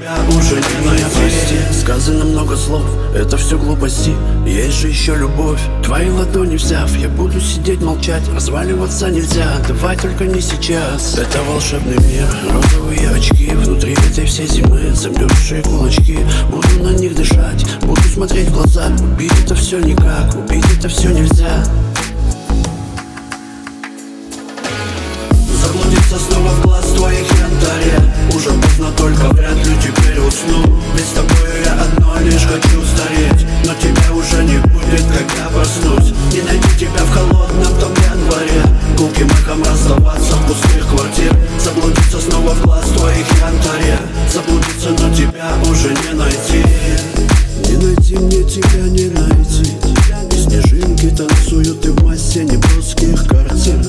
тебя уже не найти. Сказано много слов, это все глупости. Есть же еще любовь. Твои ладони взяв, я буду сидеть молчать. Разваливаться нельзя, давай только не сейчас. Это волшебный мир, розовые очки. Внутри этой всей зимы замерзшие кулачки. Буду на них дышать, буду смотреть в глаза. Убить это все никак, убить это все нельзя. Заблудиться снова в глаз твоих янтаря. Уже поздно, только вряд ли теперь усну. Ведь с тобою я одно лишь хочу стареть. Но тебя уже не будет, когда проснусь. Не найти тебя в холодном том январе. Гулким эхом расставаться в пустых квартир. Заблудиться снова в глаз твоих янтаря. Заблудиться, но тебя уже не найти. Не найти мне тебя, не найти. И снежинки танцуют и в массе неброских картин.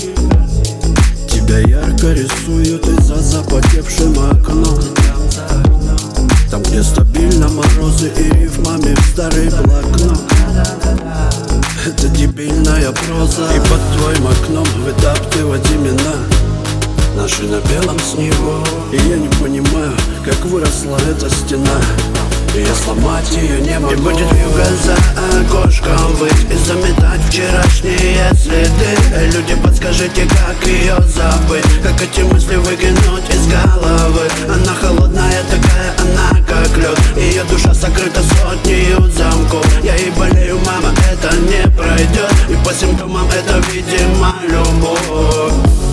Тебя ярко рисуют из-за запотевшим окном. Там, где стабильно морозы и рифмами в старый блокнот. Это дебильная проза. И под твоим окном вытаптывать имена наши на белом снегу. И я не понимаю, как выросла эта стена. И я сломать ее не могу. И будет вьюга за окошком выть и заметать вчерашние следы. Люди, подскажите, как ее забыть, как эти мысли выкинуть из головы. Она холодная такая, она как лед. Ее душа сокрыта сотнею замков. Я и болею, мама, это не пройдет. И по симптомам это, видимо, любовь.